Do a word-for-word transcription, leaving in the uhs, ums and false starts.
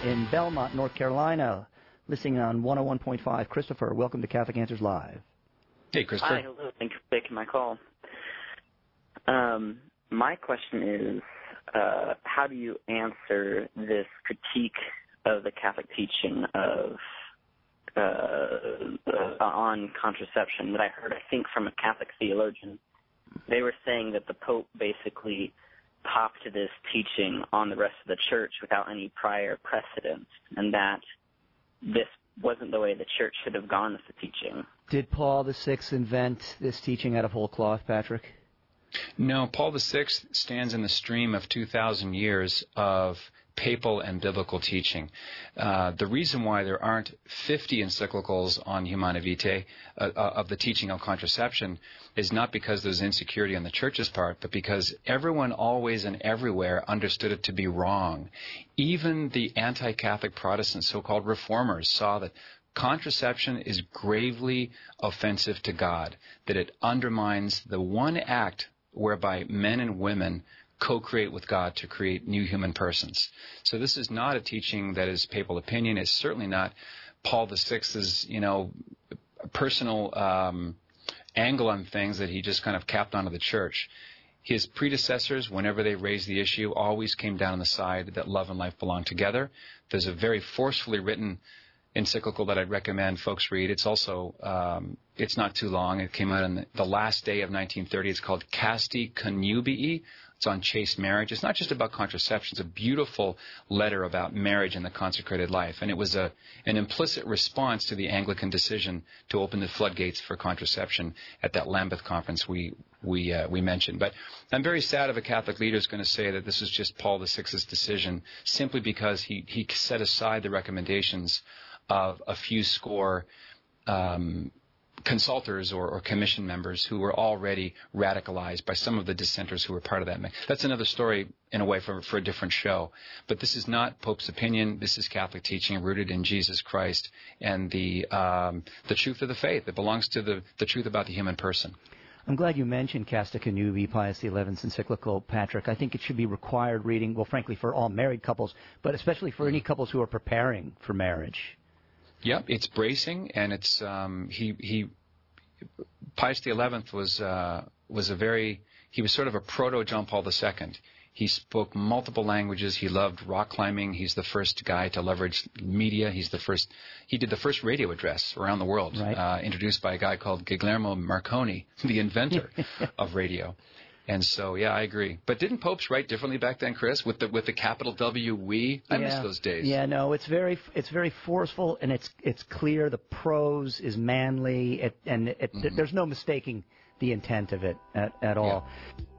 in Belmont, North Carolina, listening on one oh one point five. Christopher, welcome to Catholic Answers Live. Hey, Christopher. Hi, hello. Thank you for taking my call. Um, my question is, uh, how do you answer this critique of the Catholic teaching of uh, uh, on contraception that I heard, I think, from a Catholic theologian? They were saying that the Pope basically popped this teaching on the rest of the church without any prior precedent, and that this wasn't the way the church should have gone with the teaching. Did Paul the Sixth invent this teaching out of whole cloth, Patrick? No, Paul the Sixth stands in the stream of two thousand years of papal and biblical teaching. Uh, the reason why there aren't fifty encyclicals on Humanae Vitae uh, uh, of the teaching on contraception is not because there's insecurity on the church's part, but because everyone always and everywhere understood it to be wrong. Even the anti-Catholic Protestant so-called reformers saw that contraception is gravely offensive to God, that it undermines the one act whereby men and women co-create with God to create new human persons. So this is not a teaching that is papal opinion. It's certainly not Paul the Sixth's, you know, personal um, angle on things that he just kind of capped onto the church. His predecessors, whenever they raised the issue, always came down on the side that love and life belong together. There's a very forcefully written encyclical that I'd recommend folks read. It's also, um, it's not too long. It came out on the, the last day of nineteen thirty. It's called Casti Connubii. It's on chaste marriage. It's not just about contraception. It's a beautiful letter about marriage and the consecrated life. And it was a an implicit response to the Anglican decision to open the floodgates for contraception at that Lambeth conference we we uh, we mentioned. But I'm very sad if a Catholic leader is going to say that this is just Paul the Sixth's decision simply because he, he set aside the recommendations of a few score um, consultors or, or commission members who were already radicalized by some of the dissenters who were part of that. That's another story, in a way, for, for a different show. But this is not Pope's opinion. This is Catholic teaching rooted in Jesus Christ and the um, the truth of the faith. It belongs to the, the truth about the human person. I'm glad you mentioned Casti Connubii, Pius the Eleventh's encyclical, Patrick. I think it should be required reading, well, frankly, for all married couples, but especially for any couples who are preparing for marriage. Yep, it's bracing, and it's um, he he. Pius the Eleventh was uh, was a very he was sort of a proto John Paul the Second. He spoke multiple languages. He loved rock climbing. He's the first guy to leverage media. He's the first. He did the first radio address around the world, right. uh, introduced by a guy called Guglielmo Marconi, the inventor of radio. And so, yeah, I agree. But didn't popes write differently back then, Chris, with the with the capital W, we? I yeah. miss those days. Yeah, no, it's very it's very forceful, and it's it's clear. The prose is manly, it, and it, mm-hmm. there's no mistaking the intent of it at, at all. Yeah.